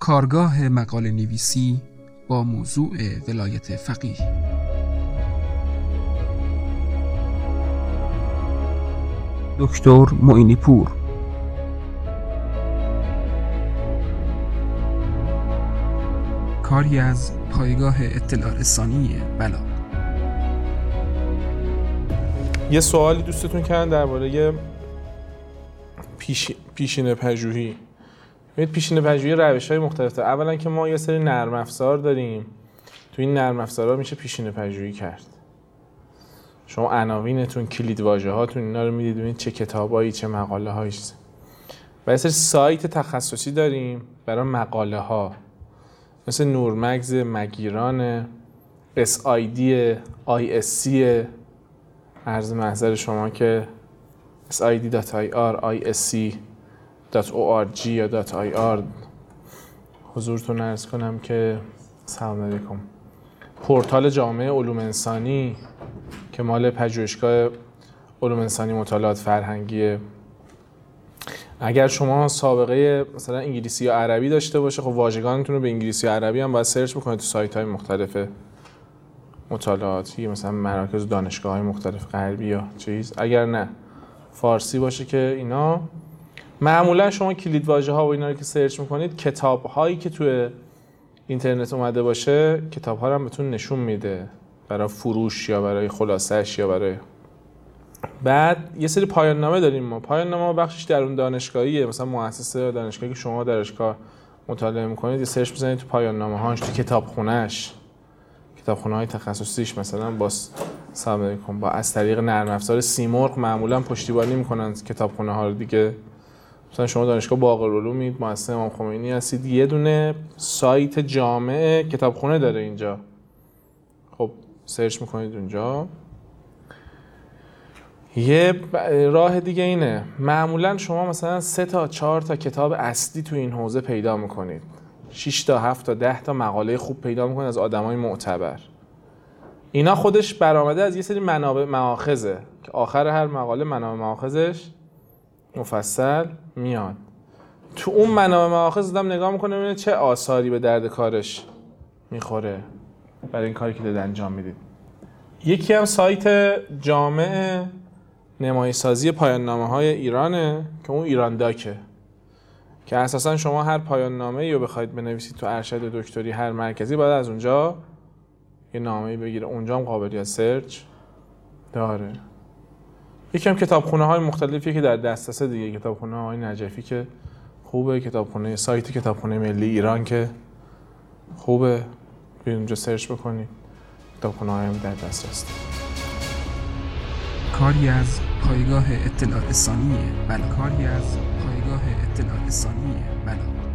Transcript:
کارگاه مقاله نویسی با موضوع ولایت فقیه. دکتر معینی پور. کاری از پایگاه اطلاع رسانی بلاغ. یه سوالی دوستتون کردن درباره پیشینه پژوهی. ببینید پیشینه پژوهی روش‌های مختلف داره. اولا که ما یه سری نرم افزار داریم. تو این نرم افزارها میشه پیشینه پژوهی کرد. شما عناوینتون، کلید واژه‌هاتون اینا رو میدید ببینید چه کتابایی، چه مقاله‌هایی. و یه سری سایت تخصصی داریم برای مقاله‌ها. مثل نورمگز، مگیران، SID، ISC، عرض محضر شما که SID.ir، ISC.org یا .ir. حضورتون عرض کنم که سلام علیکم. پورتال جامعه علوم انسانی که مال پژوهشگاه علوم انسانی مطالعات فرهنگیه. اگر شما سابقه مثلا انگلیسی یا عربی داشته باشه، خب واژگانتون رو به انگلیسی و عربی هم باید سرچ بکنید تو سایت‌های مختلف مطالعاتی، مثلا مراکز دانشگاه‌های مختلف غربی یا چیز. اگر نه فارسی باشه که اینا معمولا شما کلید واژه‌ها و اینا رو که سرچ می‌کنید، کتاب‌هایی که توی اینترنت اومده باشه، کتاب‌ها رو هم بهتون نشون میده برای فروش یا برای خلاصه‌اش یا برای. بعد یه سری پایان نامه داریم ما. پایان نامه بخشش درون دانشگاهیه، مثلا مؤسسه دانشگاهی که شما درشگاه مطالعه می‌کنید، یه سرچ بزنید تو پایان نامه‌هاش، تو کتابخونه‌اش، کتابخونه‌های تخصصیش، مثلا سلام علیکم، از طریق نرم افزار سیمرغ معمولا پشتیبانی می‌کنن کتابخونه‌ها رو دیگه. مثلا شما دانشگاه باقرالعلومید، مؤسسه امام خمینی هستید، یه دونه سایت جامع کتابخونه داره اینجا. خب سرچ می‌کنید اونجا. یه راه دیگه اینه، معمولا شما مثلا 3 تا 4 تا کتاب اصلی تو این حوزه پیدا میکنید، 6 تا 7 تا 10 تا مقاله خوب پیدا میکنید از آدمای معتبر. اینا خودش برآمده از یه سری منابع مآخذه که آخر هر مقاله منابع مآخذش مفصل میاد. تو اون منابع مآخذ آدم نگاه میکنه ببینه چه آثاری به درد کارش میخوره برای این کاری که دارید انجام میدید. یکی هم سایت جامع نمایش‌سازی پایان‌نامه‌های ایرانه که اون ایران داکه، که اساساً شما هر پایان‌نامه‌ای رو بخواید بنویسید تو ارشد دکتری هر مرکزی باید از اونجا یه نامه‌ای بگیره. اونجا هم قابلیت سرچ داره. یکی هم کتابخونه‌های مختلفی که در دسترس دیگه، کتابخونه‌های نجفی که خوبه، کتابخونه سایت کتابخونه ملی ایران که خوبه، برید اونجا سرچ بکنید. کتابخونه‌های هم در دسترس. کاری از پایگاه اطلاع رسانی بلاغ.